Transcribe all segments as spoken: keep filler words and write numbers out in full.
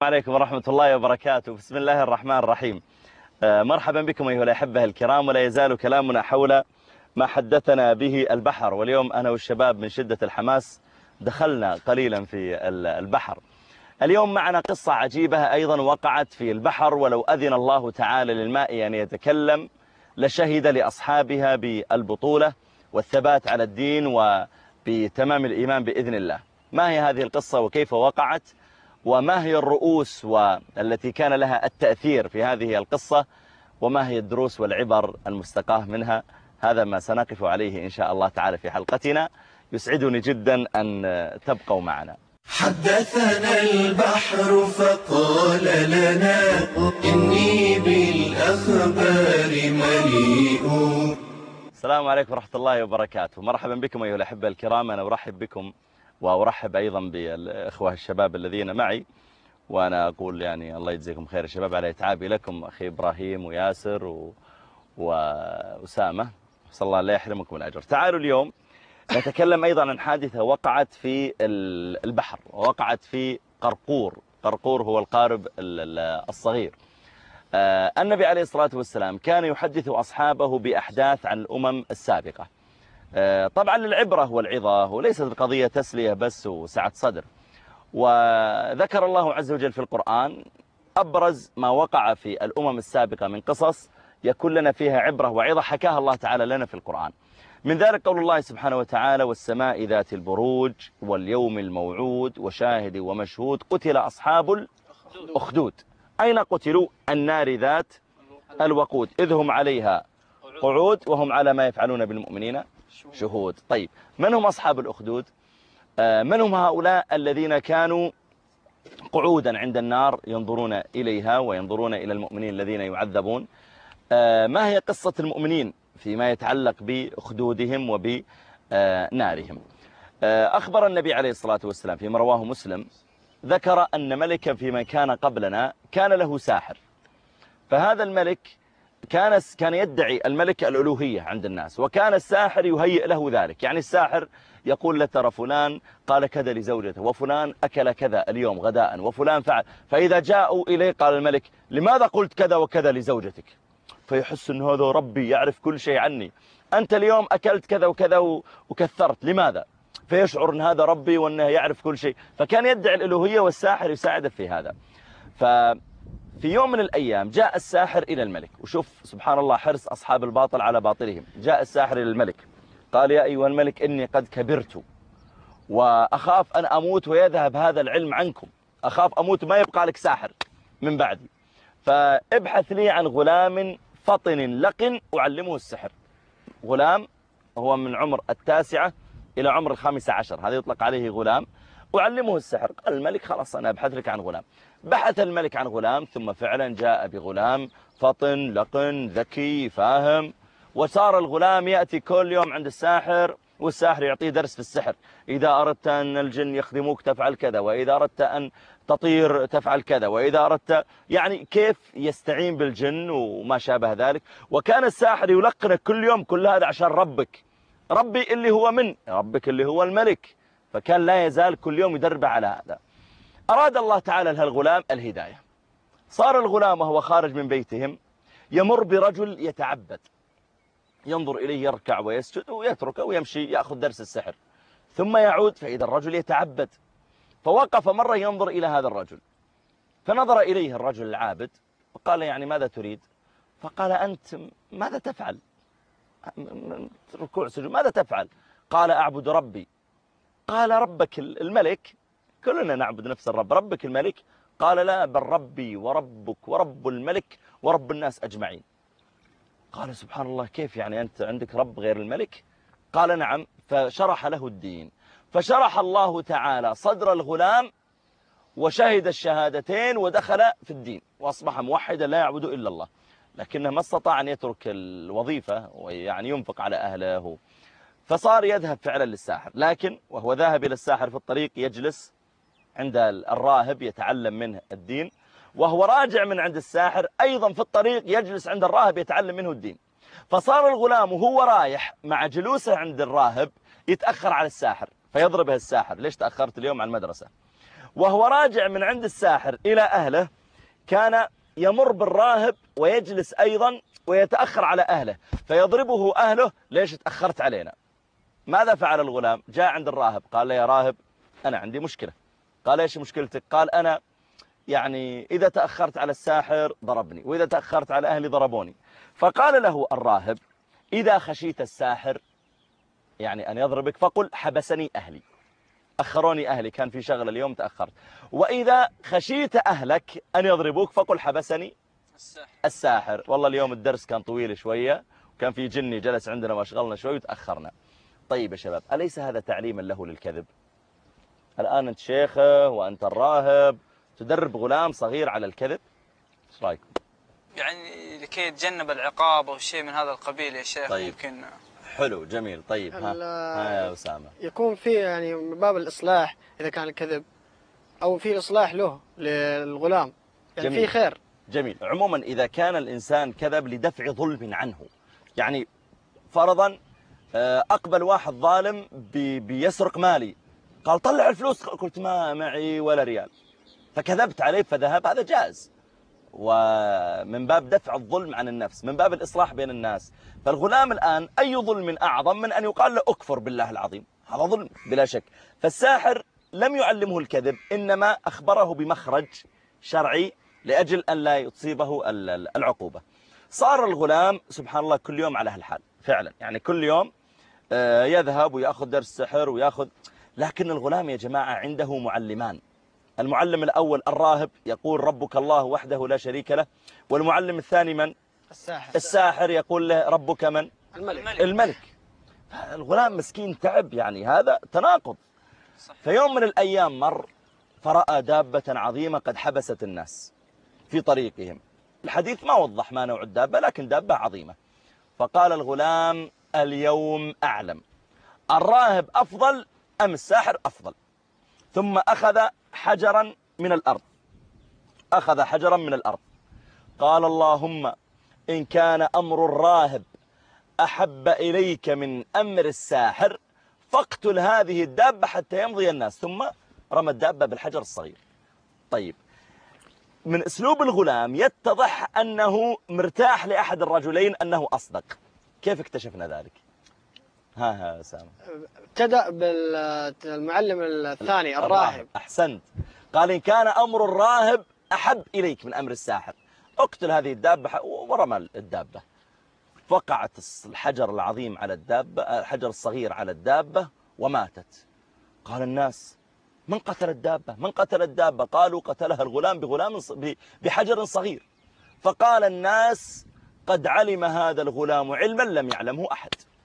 عليكم ورحمة الله وبركاته. بسم الله الرحمن الرحيم. مرحبا بكم أيها الأحبة الكرام، ولا يزال كلامنا حول ما حدثنا به البحر. واليوم أنا والشباب من شدة الحماس دخلنا قليلا في البحر. اليوم معنا قصة عجيبة أيضا وقعت في البحر، ولو أذن الله تعالى للماء أن يتكلم لشهد لأصحابها بالبطولة والثبات على الدين وبتمام الإيمان بإذن الله. ما هي هذه القصة وكيف وقعت، وما هي الرؤوس والتي كان لها التأثير في هذه القصة، وما هي الدروس والعبر المستقاة منها؟ هذا ما سنقف عليه إن شاء الله تعالى في حلقتنا. يسعدني جدا أن تبقوا معنا. حدثنا البحر فقال لنا إني بالأخبار مليء. السلام عليكم ورحمة الله وبركاته. مرحبا بكم أيها الأحبة الكرام. أنا أرحب بكم وأرحب أيضا بالإخوة الشباب الذين معي، وأنا أقول يعني الله يجزيكم خير الشباب على إتعابي لكم، أخي إبراهيم وياسر و... وأسامة، صلى الله لا يحرمكم الأجر. تعالوا اليوم نتكلم أيضا عن حادثة وقعت في البحر، ووقعت في قرقور. قرقور هو القارب الصغير. النبي عليه الصلاة والسلام كان يحدث أصحابه بأحداث عن الأمم السابقة، طبعا للعبرة والعظة، وليست القضية تسلية بس وسعة صدر. وذكر الله عز وجل في القرآن أبرز ما وقع في الأمم السابقة من قصص يكون لنا فيها عبرة وعظة، حكاها الله تعالى لنا في القرآن. من ذلك قول الله سبحانه وتعالى: والسماء ذات البروج واليوم الموعود وشاهد ومشهود قتل أصحاب الأخدود. أين قتلوا؟ النار ذات الوقود إذ هم عليها قعود وهم على ما يفعلون بالمؤمنين شهود. طيب، من هم أصحاب الأخدود؟ من هم هؤلاء الذين كانوا قعودا عند النار ينظرون إليها وينظرون إلى المؤمنين الذين يعذبون؟ ما هي قصة المؤمنين فيما يتعلق بأخدودهم وبنارهم؟ أخبر النبي عليه الصلاة والسلام فيما رواه مسلم، ذكر أن ملكا في من كان قبلنا كان له ساحر، فهذا الملك كان كان يدعي الملك الألوهية عند الناس، وكان الساحر يهيئ له ذلك. يعني الساحر يقول له ترى فلان قال كذا لزوجته، وفلان أكل كذا اليوم غداء، وفلان فعل. فإذا جاءوا إليه قال الملك: لماذا قلت كذا وكذا لزوجتك؟ فيحس أن هذا ربي يعرف كل شيء عني، أنت اليوم أكلت كذا وكذا وكثرت، لماذا؟ فيشعر أن هذا ربي وأنه يعرف كل شيء، فكان يدعي الألوهية والساحر يساعده في هذا. ففي يوم من الأيام جاء الساحر إلى الملك، وشوف سبحان الله حرص أصحاب الباطل على باطلهم. جاء الساحر إلى الملك قال: يا أيها الملك إني قد كبرت وأخاف أن أموت ويذهب هذا العلم عنكم، أخاف أموت ما يبقى لك ساحر من بعدي، فابحث لي عن غلام فطن لقن أعلمه السحر. غلام هو من عمر التاسعة إلى عمر الخامسة عشر، هذا يطلق عليه غلام أعلمه السحر. قال الملك: خلاص أنا أبحث لك عن غلام. بحث الملك عن غلام، ثم فعلا جاء بغلام فطن لقن ذكي فاهم، وصار الغلام يأتي كل يوم عند الساحر، والساحر يعطيه درس في السحر: إذا أردت أن الجن يخدموك تفعل كذا، وإذا أردت أن تطير تفعل كذا، وإذا أردت يعني كيف يستعين بالجن وما شابه ذلك. وكان الساحر يلقنك كل يوم كل هذا عشان ربك، ربي اللي هو من ربك اللي هو الملك، فكان لا يزال كل يوم يدرب على هذا. أراد الله تعالى لهالغلام الهداية. صار الغلام وهو خارج من بيتهم يمر برجل يتعبد، ينظر إليه يركع ويسجد ويتركه ويمشي يأخذ درس السحر، ثم يعود فإذا الرجل يتعبد. فوقف مرة ينظر إلى هذا الرجل، فنظر إليه الرجل العابد وقال: يعني ماذا تريد؟ فقال: أنت ماذا تفعل؟ ركوع سجود ماذا تفعل؟ قال: أعبد ربي. قال: ربك الملك؟ كلنا نعبد نفس الرب، ربك الملك؟ قال: لا، بل ربي وربك ورب الملك ورب الناس أجمعين. قال: سبحان الله، كيف يعني أنت عندك رب غير الملك؟ قال: نعم. فشرح له الدين، فشرح الله تعالى صدر الغلام وشهد الشهادتين ودخل في الدين وأصبح موحدا لا يعبد إلا الله، لكنه ما استطاع أن يترك الوظيفة ويعني ينفق على أهله، فصار يذهب فعلا للساحر. لكن وهو ذاهب إلى الساحر في الطريق يجلس عند الراهب يتعلم منه الدين، وهو راجع من عند الساحر أيضا في الطريق يجلس عند الراهب يتعلم منه الدين. فصار الغلام وهو رايح مع جلوسه عند الراهب يتأخر على الساحر، فيضربه الساحر: ليش تأخرت اليوم عن المدرسة؟ وهو راجع من عند الساحر إلى أهله كان يمر بالراهب ويجلس أيضا ويتأخر على أهله فيضربه أهله: ليش تأخرت علينا؟ ماذا فعل الغلام؟ جاء عند الراهب قال له: يا راهب أنا عندي مشكلة. قال: ايش مشكلتك؟ قال: أنا يعني إذا تأخرت على الساحر ضربني، وإذا تأخرت على أهلي ضربوني. فقال له الراهب: إذا خشيت الساحر يعني أن يضربك فقل: حبسني أهلي، أخروني أهلي، كان في شغل اليوم تأخرت. وإذا خشيت أهلك أن يضربوك فقل: حبسني الساحر. الساحر. والله اليوم الدرس كان طويل شوية، وكان في جني جلس عندنا واشغلنا شوي وتأخرنا. طيب يا شباب، أليس هذا تعليما له للكذب؟ الآن أنت شيخه وأنت الراهب تدرب غلام صغير على الكذب، ايش رايكم؟ يعني لكي يتجنب العقاب أو شيء من هذا القبيل يا شيخ. طيب. ممكن. حلو جميل. طيب ها, ها يا أسامة. يكون في يعني من باب الإصلاح إذا كان الكذب، أو في إصلاح له للغلام، يعني جميل. في خير. جميل. عموما إذا كان الإنسان كذب لدفع ظلم عنه، يعني فرضا أقبل واحد ظالم بي بيسرق مالي، قال: طلع الفلوس، قلت: ما معي ولا ريال، فكذبت عليه فذهب، هذا جائز، ومن باب دفع الظلم عن النفس، من باب الإصلاح بين الناس. فالغلام الآن أي ظلم أعظم من أن يقال له أكفر بالله العظيم؟ هذا ظلم بلا شك. فالساحر لم يعلمه الكذب، إنما أخبره بمخرج شرعي لأجل أن لا يصيبه العقوبة. صار الغلام سبحان الله كل يوم على هالحال فعلا، يعني كل يوم يذهب ويأخذ درس سحر ويأخذ. لكن الغلام يا جماعة عنده معلمان. المعلم الأول الراهب يقول: ربك الله وحده لا شريك له. والمعلم الثاني من؟ الساحر. الساحر يقول له: ربك من؟ الملك. الملك. الغلام مسكين تعب، يعني هذا تناقض. في يوم من الأيام مر فرأى دابة عظيمة قد حبست الناس في طريقهم. الحديث ما وضح ما نوع الدابة، لكن دابة عظيمة. فقال الغلام: اليوم أعلم الراهب أفضل أم الساحر أفضل. ثم أخذ حجرا من الأرض، أخذ حجرا من الأرض قال: اللهم إن كان أمر الراهب أحب إليك من أمر الساحر فاقتل هذه الدابة حتى يمضي الناس. ثم رمى الدابة بالحجر الصغير. طيب، من أسلوب الغلام يتضح أنه مرتاح لأحد الرجلين أنه أصدق. كيف اكتشفنا ذلك؟ ها ها سامة. ابتدأ بالمعلم الثاني الراهب. أحسنت. قال: إن كان أمر الراهب أحب إليك من أمر الساحر اقتل هذه الدابة، ورمى الدابة. وقعت الحجر العظيم على الدابة، الحجر الصغير على الدابة، وماتت. قال الناس: من قتل الدابة؟ من قتل الدابة؟ قالوا: قتلها الغلام بغلام بحجر صغير. فقال الناس: قد علم هذا الغلام علما لم يعلمه أحد،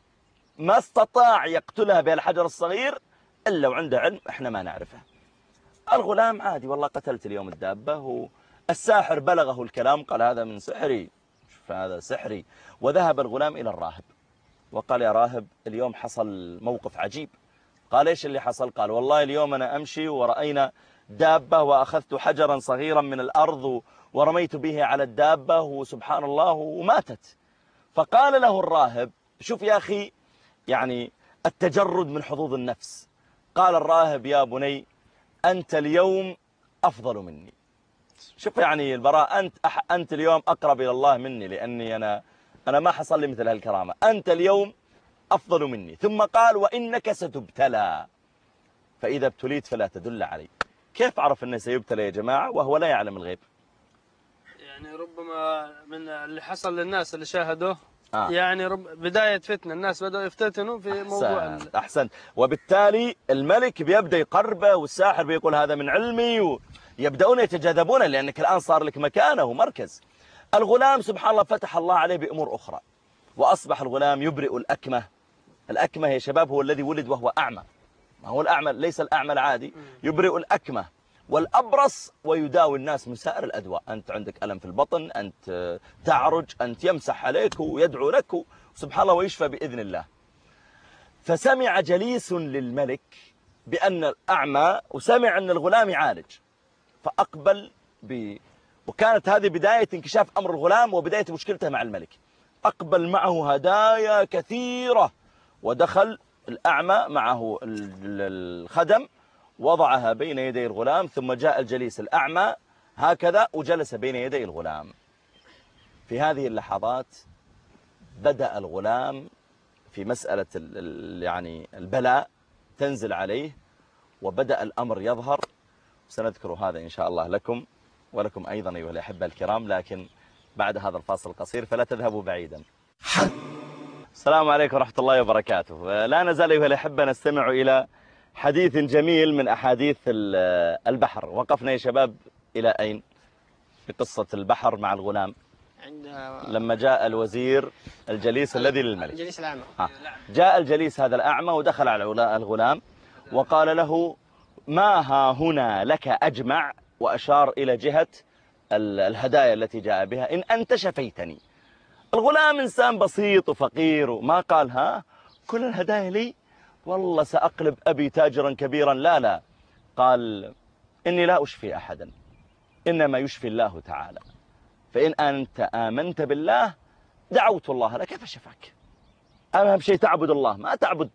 ما استطاع يقتلها بالحجر الصغير إلا وعنده علم إحنا ما نعرفه. الغلام عادي، والله قتلت اليوم الدابة. الساحر بلغه الكلام، قال: هذا من سحري، فهذا سحري. وذهب الغلام إلى الراهب وقال: يا راهب، اليوم حصل موقف عجيب. قال: إيش اللي حصل؟ قال: والله اليوم أنا أمشي ورأينا دابة وأخذت حجرا صغيرا من الأرض ورميت به على الدابة وسبحان الله وماتت. فقال له الراهب: شوف يا أخي، يعني التجرد من حظوظ النفس. قال الراهب: يا بني، أنت اليوم أفضل مني. شوف يعني البراء، أنت أح أنت اليوم أقرب إلى الله مني، لأني أنا أنا ما حصل لي مثل هالكرامة. أنت اليوم أفضل مني. ثم قال: وإنك ستبتلى، فإذا ابتليت فلا تدل علي. كيف عرف أنه سيبتلى يا جماعة وهو لا يعلم الغيب؟ يعني ربما من اللي حصل للناس اللي شاهدوه. آه. يعني رب بداية فتنة، الناس بدأوا يفتتنوا في موضوع أحسنت. أحسنت. وبالتالي الملك بيبدأ يقربه، والساحر بيقول: هذا من علمي، ويبدأون يتجاذبون، لأنك الآن صار لك مكانه ومركز. الغلام سبحان الله فتح الله عليه بأمور أخرى، وأصبح الغلام يبرئ الأكمة. الأكمة يا شباب هو الذي ولد وهو أعمى، ما هو الأعمى ليس الأعمى العادي، يبرئ الأكمة والأبرص ويداوي الناس من سائر الأدواء. أنت عندك ألم في البطن، أنت تعرج، أنت يمسح عليك ويدعو لك سبحان الله ويشفى بإذن الله. فسمع جليس للملك بأن الأعمى، وسمع أن الغلام يعالج، فأقبل ب... وكانت هذه بداية انكشاف أمر الغلام وبداية مشكلته مع الملك. أقبل معه هدايا كثيرة، ودخل الأعمى معه الخدم، وضعها بين يدي الغلام، ثم جاء الجليس الأعمى هكذا وجلس بين يدي الغلام. في هذه اللحظات بدأ الغلام في مسألة يعني البلاء تنزل عليه، وبدأ الأمر يظهر. سنذكر هذا إن شاء الله لكم ولكم أيضا أيها الأحبة الكرام، لكن بعد هذا الفاصل القصير، فلا تذهبوا بعيدا. السلام عليكم ورحمة الله وبركاته. لا نزال أيها الأحبة نستمع إلى حديث جميل من أحاديث البحر. وقفنا يا شباب إلى أين في قصة البحر مع الغلام؟ عند لما جاء الوزير الجليس الذي للملك، الجليس الأعمى. جاء الجليس هذا الأعمى ودخل على الغلام وقال له: ما ها هنا لك أجمع، وأشار إلى جهة الهدايا التي جاء بها، إن أنت شفيتني. الغلام إنسان بسيط وفقير، وما قال ها كل الهدايا لي، والله سأقلب أبي تاجرا كبيرا، لا لا، قال: إني لا أشفي أحدا، إنما يشفي الله تعالى، فإن أنت آمنت بالله دعوت الله لك فشفاك. أهم شيء تعبد الله، ما تعبد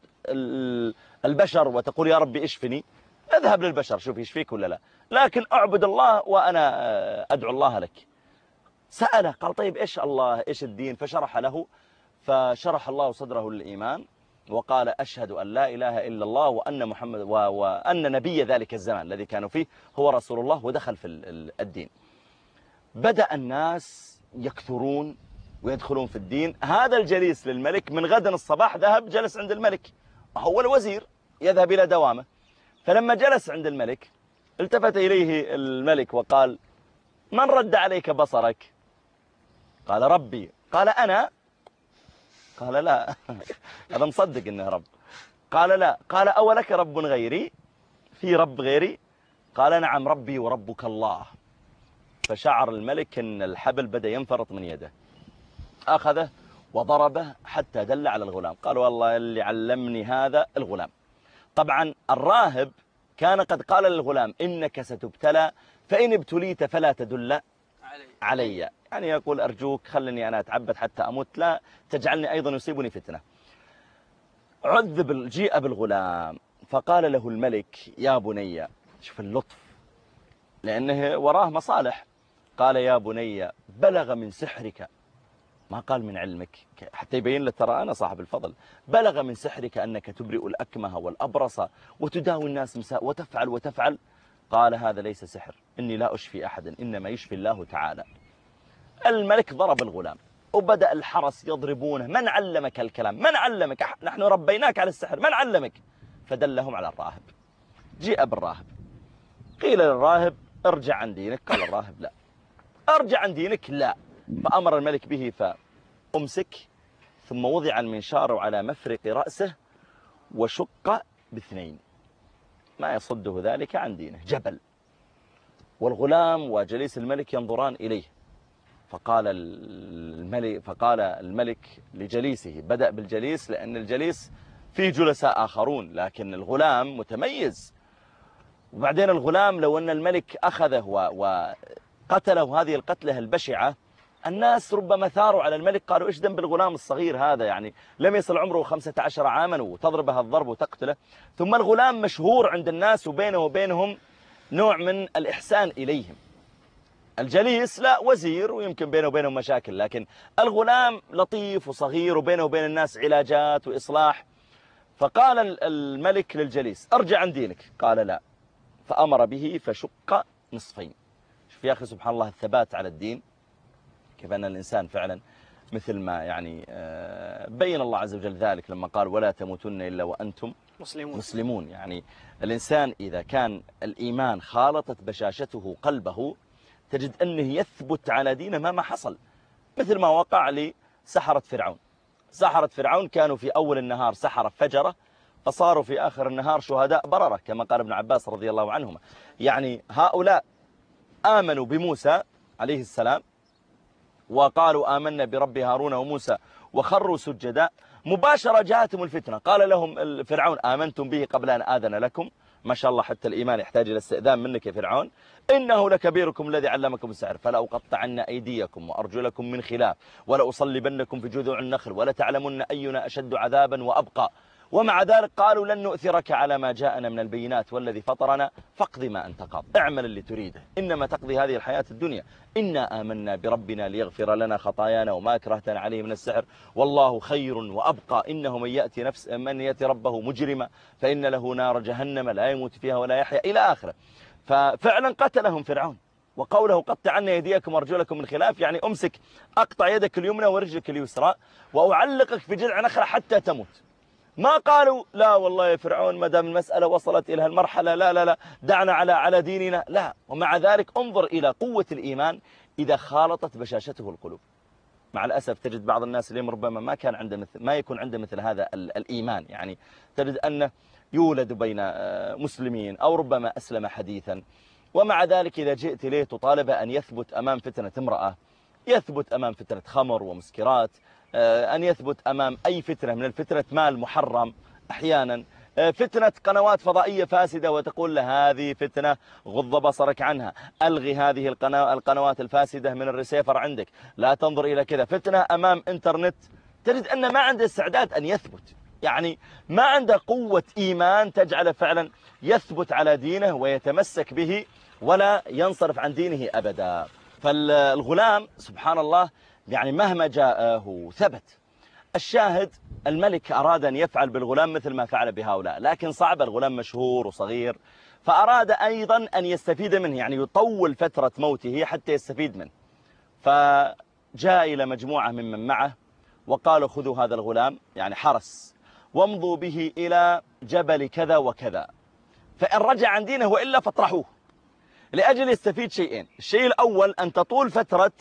البشر وتقول يا ربي اشفني. اذهب للبشر شوف يشفيك ولا لا، لكن اعبد الله وأنا أدعو الله لك. سأله قال: طيب إيش الله إيش الدين؟ فشرح له، فشرح الله صدره للإيمان، وقال: أشهد أن لا إله إلا الله وأن محمد و... وأن نبي ذلك الزمان الذي كانوا فيه هو رسول الله، ودخل في الدين. بدأ الناس يكثرون ويدخلون في الدين. هذا الجليس للملك من غدا الصباح ذهب جلس عند الملك، هو الوزير يذهب إلى دوامه. فلما جلس عند الملك التفت إليه الملك وقال: من رد عليك بصرك؟ قال: ربي. قال: أنا؟ قال: لا. هذا مصدق إنه رب. قال: لا. قال: أولك رب غيري؟ في رب غيري؟ قال: نعم، ربي وربك الله. فشعر الملك أن الحبل بدأ ينفرط من يده، أخذه وضربه حتى دل على الغلام. قال: والله اللي علمني هذا الغلام. طبعا الراهب كان قد قال للغلام: إنك ستبتلى، فإن ابتليت فلا تدل علي، يعني يقول: أرجوك خلني أنا أتعبد حتى أموت، لا تجعلني أيضا يصيبني فتنة. عذب جيء بالغلام، فقال له الملك: يا بني، شوف اللطف لأنه وراه مصالح، قال: يا بني، بلغ من سحرك، ما قال من علمك حتى يبين له ترى أنا صاحب الفضل، بلغ من سحرك أنك تبرئ الأكمه والأبرص وتداوي الناس مساء وتفعل وتفعل. قال: هذا ليس سحر، إني لا أشفي أحدا، إنما يشفي الله تعالى. الملك ضرب الغلام وبدأ الحرس يضربونه: من علمك الكلام؟ من علمك؟ نحن ربيناك على السحر، من علمك؟ فدلهم على الراهب. جيء بالراهب، قيل للراهب: ارجع عن دينك. قال الراهب: لا. ارجع عن دينك؟ لا. فأمر الملك به فأمسك، ثم وضع المنشار على مفرق رأسه وشق باثنين، ما يصده ذلك عن دينه، جبل. والغلام وجليس الملك ينظران إليه. فقال الملك, فقال الملك لجليسه، بدأ بالجليس لأن الجليس فيه جلساء آخرون، لكن الغلام متميز. وبعدين الغلام لو أن الملك أخذه وقتله هذه القتلة البشعة، الناس ربما ثاروا على الملك، قالوا: إيش ذنب الغلام الصغير هذا، يعني لم يصل عمره خمسة عشر عاما وتضربه الضرب وتقتله. ثم الغلام مشهور عند الناس وبينه وبينهم نوع من الإحسان إليهم. الجليس لا، وزير ويمكن بينه وبينهم مشاكل، لكن الغلام لطيف وصغير وبينه وبين الناس علاجات وإصلاح. فقال الملك للجليس: ارجع عن دينك. قال: لا. فأمر به فشق نصفين. شوف يا أخي سبحان الله الثبات على الدين، كيف أن الإنسان فعلا مثل ما يعني بين الله عز وجل ذلك لما قال: ولا تموتن إلا وأنتم مسلمون. مسلمون. يعني الإنسان إذا كان الإيمان خالطت بشاشته قلبه تجد أنه يثبت على دينه مهما حصل، مثل ما وقع لسحرة فرعون. سحرة فرعون كانوا في أول النهار سحرة فجرة، فصاروا في آخر النهار شهداء بررة، كما قال ابن عباس رضي الله عنهما. يعني هؤلاء آمنوا بموسى عليه السلام وقالوا: آمنا برب هارون وموسى، وخروا سجدا. مباشرة جاءتهم الفتنة، قال لهم فرعون: آمنتم به قبل أن آذن لكم؟ ما شاء الله حتى الإيمان يحتاج إلى استئذان منك يا فرعون. إنه لكبيركم الذي علمكم السحر فلأقطعن أيديكم وأرجلكم من خلاف ولأصلبنكم في جذوع النخل ولتعلمن أينا أشد عذابا وأبقى. ومع ذلك قالوا لن نؤثرك على ما جاءنا من البينات والذي فطرنا فاقض ما أنت قاض، اعمل اللي تريده، إنما تقضي هذه الحياة الدنيا، إنا آمنا بربنا ليغفر لنا خطايانا وما أكرهتنا عليه من السحر والله خير وأبقى، إنه من يأتي, نفس من يأتي ربه مجرما فإن له نار جهنم لا يموت فيها ولا يحيا إلى آخره. ففعلا قتلهم فرعون، وقوله قطعن يديكم وارجلكم من خلاف، يعني أمسك أقطع يدك اليمنى ورجلك اليسرى وأعلقك في جذع نخلة حتى تموت. ما قالوا لا والله يا فرعون ما دام المسألة وصلت إلى هالمرحلة لا لا لا دعنا على على ديننا، لا. ومع ذلك انظر إلى قوة الإيمان إذا خالطت بشاشته القلوب. مع الأسف تجد بعض الناس اللي ربما ما كان عنده مثل ما يكون عنده مثل هذا الإيمان، يعني تجد أنه يولد بين مسلمين أو ربما أسلم حديثا، ومع ذلك إذا جئت إليه تطالبه أن يثبت أمام فتنة امرأة، يثبت أمام فتنة خمر ومسكرات، أن يثبت أمام أي فتنة من الفتنة مال محرم، أحيانا فتنة قنوات فضائية فاسدة وتقول له هذه فتنة غض بصرك عنها، ألغي هذه القنوات الفاسدة من الريسيفر عندك، لا تنظر إلى كذا. فتنة أمام إنترنت تجد أنه ما عنده استعداد أن يثبت، يعني ما عنده قوة إيمان تجعله فعلا يثبت على دينه ويتمسك به ولا ينصرف عن دينه أبدا. فالغلام سبحان الله يعني مهما جاءه ثبت. الشاهد الملك أراد أن يفعل بالغلام مثل ما فعل بهؤلاء، لكن صعب، الغلام مشهور وصغير، فأراد أيضا أن يستفيد منه، يعني يطول فترة موته حتى يستفيد منه. فجاء إلى مجموعة ممن معه وقالوا خذوا هذا الغلام، يعني حرس، وامضوا به إلى جبل كذا وكذا، فإن رجع عن دينه وإلا فاطرحوه، لأجل يستفيد شيئين. الشيء الأول أن تطول فترة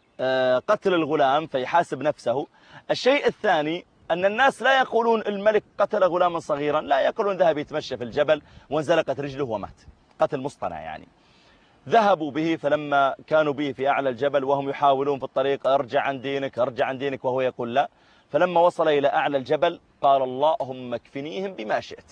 قتل الغلام فيحاسب نفسه. الشيء الثاني أن الناس لا يقولون الملك قتل غلاما صغيرا، لا يقولون ذهب يتمشى في الجبل وانزلقت رجله ومات، قتل مصطنع يعني. ذهبوا به، فلما كانوا به في أعلى الجبل وهم يحاولون في الطريق ارجع عن دينك ارجع عن دينك وهو يقول لا، فلما وصل إلى أعلى الجبل قال اللهم اكفنيهم بما شئت،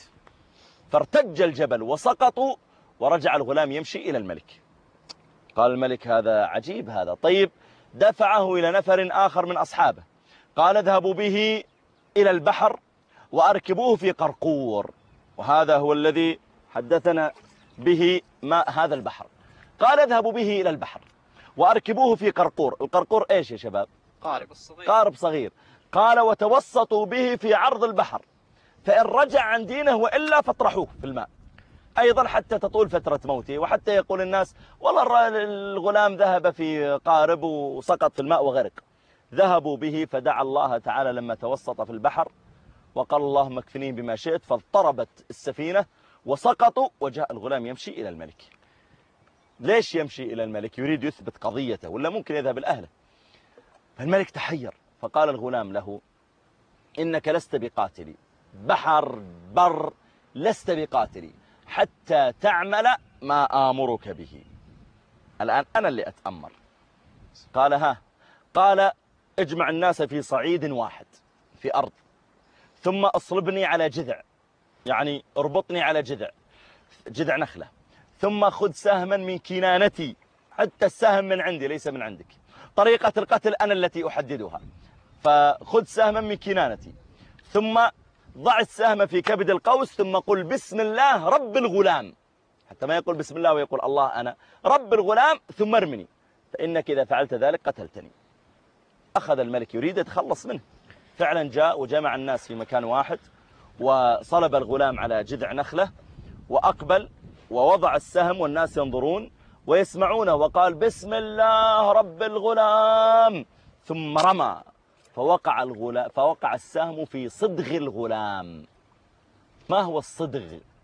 فارتج الجبل وسقطوا ورجع الغلام يمشي إلى الملك. قال الملك هذا عجيب هذا، طيب دفعه إلى نفر آخر من أصحابه، قال اذهبوا به إلى البحر وأركبوه في قرقور، وهذا هو الذي حدثنا به ما هذا البحر. قال اذهبوا به إلى البحر وأركبوه في قرقور. القرقور إيش يا شباب؟ قارب الصغير. قارب صغير. قال وتوسطوا به في عرض البحر، فإن رجع عن دينه وإلا فاطرحوه في الماء، أيضا حتى تطول فترة موته، وحتى يقول الناس والله الغلام ذهب في قارب وسقط في الماء وغرق. ذهبوا به فدعا الله تعالى لما توسط في البحر وقال اللهم اكفنيهم بما شئت، فاضطربت السفينة وسقطوا، وجاء الغلام يمشي إلى الملك. ليش يمشي إلى الملك؟ يريد يثبت قضيته ولا ممكن يذهب لأهله. فالملك تحير، فقال الغلام له إنك لست بقاتلي، بحر بر لست بقاتلي حتى تعمل ما آمرك به. الآن أنا اللي أتأمر. قال ها، قال اجمع الناس في صعيد واحد في أرض، ثم أصلبني على جذع، يعني اربطني على جذع جذع نخلة، ثم خذ سهما من كنانتي، حتى السهم من عندي ليس من عندك، طريقة القتل أنا التي أحددها، فخذ سهما من كنانتي، ثم ضع السهم في كبد القوس، ثم قل بسم الله رب الغلام، حتى ما يقول بسم الله ويقول الله أنا رب الغلام، ثم ارمني، فإنك إذا فعلت ذلك قتلتني. أخذ الملك يريد يتخلص منه، فعلا جاء وجمع الناس في مكان واحد وصلب الغلام على جذع نخلة وأقبل ووضع السهم، والناس ينظرون ويسمعونه، وقال بسم الله رب الغلام، ثم رمى فوقع الغلام فوقع السهم في صدغ الغلام. ما هو الصدغ؟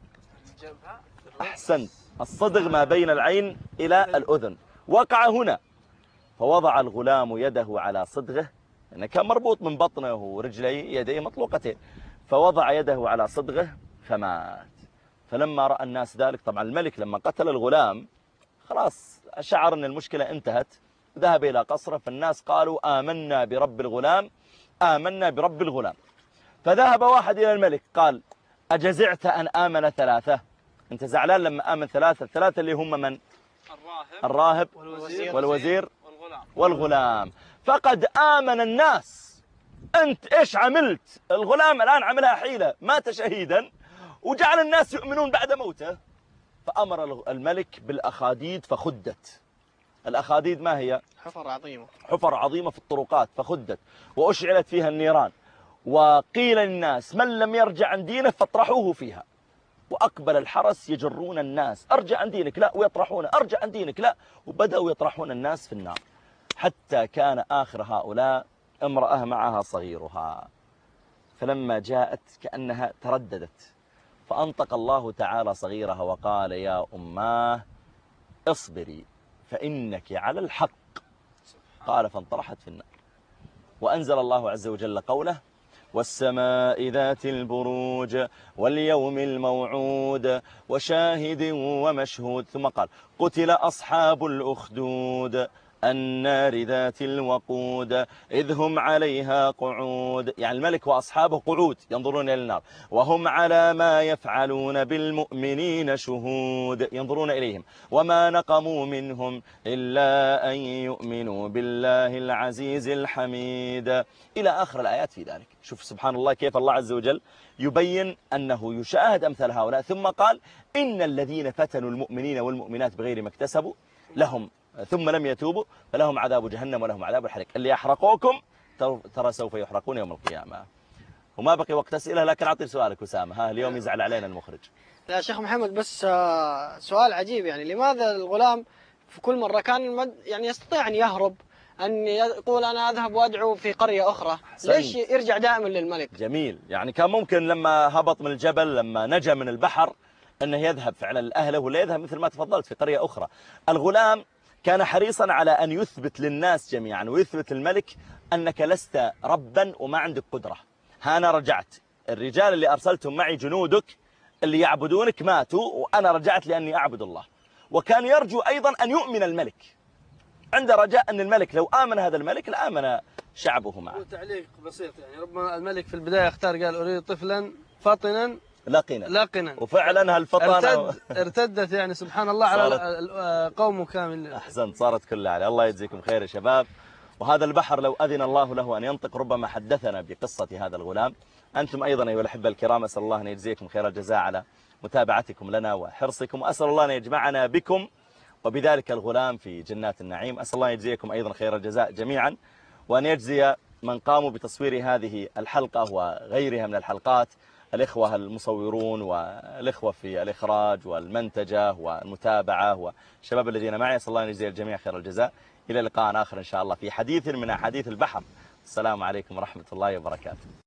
أحسنت، الصدغ ما بين العين إلى الأذن، وقع هنا. فوضع الغلام يده على صدغه، لأنه كان مربوط من بطنه ورجليه يديه مطلوقتين، فوضع يده على صدغه فمات. فلما رأى الناس ذلك، طبعا الملك لما قتل الغلام خلاص شعر أن المشكلة انتهت، ذهب إلى قصره، فالناس قالوا آمنا برب الغلام آمنا برب الغلام. فذهب واحد إلى الملك قال أجزعت أن آمن ثلاثة؟ أنت زعلان لما آمن ثلاثة؟ الثلاثة اللي هم من؟ الراهب, الراهب والوزير, والوزير والغلام. والغلام. فقد آمن الناس أنت إيش عملت؟ الغلام الآن عملها حيلة، مات شهيدا وجعل الناس يؤمنون بعد موته. فأمر الملك بالأخاديد فخدت. الأخاديد ما هي؟ حفر عظيمة. حفر عظيمة في الطرقات فخدت وأشعلت فيها النيران، وقيل للناس من لم يرجع عن دينه فاطرحوه فيها. وأقبل الحرس يجرون الناس، أرجع عن دينك لا، ويطرحون، أرجع عن دينك لا، وبدأوا يطرحون الناس في النار، حتى كان آخر هؤلاء امرأة معها صغيرها. فلما جاءت كأنها ترددت، فأنطق الله تعالى صغيرها وقال يا أماه اصبري فإنك على الحق. قال فانطرحت في النار. وأنزل الله عز وجل قوله والسماء ذات البروج واليوم الموعود وشاهد ومشهود. ثم قال قتل أصحاب الأخدود النار ذات الوقود إذ هم عليها قعود. يعني الملك وأصحابه قعود ينظرون إلى النار، وهم على ما يفعلون بالمؤمنين شهود ينظرون إليهم، وما نقموا منهم إلا أن يؤمنوا بالله العزيز الحميد إلى آخر الآيات في ذلك. شوف سبحان الله كيف الله عز وجل يبين أنه يشاهد أمثال هؤلاء. ثم قال إن الذين فتنوا المؤمنين والمؤمنات بغير ما اكتسبوا لهم ثم لم يتوبوا فلهم عذاب جهنم ولهم عذاب الحريق. اللي يحرقوكم ترى سوف يحرقون يوم القيامة. وما بقي وقت أسئلة، لكن أعطي سؤالك أسامة. ها اليوم يزعل علينا المخرج. لا شيخ محمد، بس آه، سؤال عجيب، يعني لماذا الغلام في كل مرة كان المد يعني يستطيع أن يهرب، أن يقول أنا أذهب وأدعو في قرية أخرى، ليش يرجع دائما للملك؟ جميل. يعني كان ممكن لما هبط من الجبل، لما نجا من البحر، أنه يذهب فعلا لأهله ولا يذهب مثل ما تفضلت في قرية أخرى. الغلام كان حريصا على أن يثبت للناس جميعا ويثبت للملك أنك لست ربا وما عندك قدرة. ها أنا رجعت، الرجال اللي أرسلتهم معي جنودك اللي يعبدونك ماتوا، وأنا رجعت لأني أعبد الله. وكان يرجو أيضا أن يؤمن الملك، عنده رجاء أن الملك لو آمن هذا الملك لآمن شعبه معه. تعليق بسيط، يعني ربما الملك في البداية اختار قال أريد طفلا فطنا لقنا لقنا، وفعلا هالفطانة ارتد ارتدت يعني سبحان الله على قوم كامل. أحسنت، صارت كلها عليه. الله يجزيكم خير يا شباب. وهذا البحر لو أذن الله له أن ينطق ربما حدثنا بقصة هذا الغلام. أنتم أيضا أيها الأحبة الكرام، أسأل الله أن يجزيكم خير الجزاء على متابعتكم لنا وحرصكم، وأسأل الله أن يجمعنا بكم وبذلك الغلام في جنات النعيم. أسأل الله أن يجزيكم أيضا خير الجزاء جميعا، وأن يجزي من قاموا بتصوير هذه الحلقة وغيرها من الحلقات، الإخوة المصورون والإخوة في الإخراج والمنتجة والمتابعة والشباب الذين معي. أسأل الله أن يجزي الجميع خير الجزاء. إلى لقاء آخر إن شاء الله في حديث من أحاديث البحر. السلام عليكم ورحمة الله وبركاته.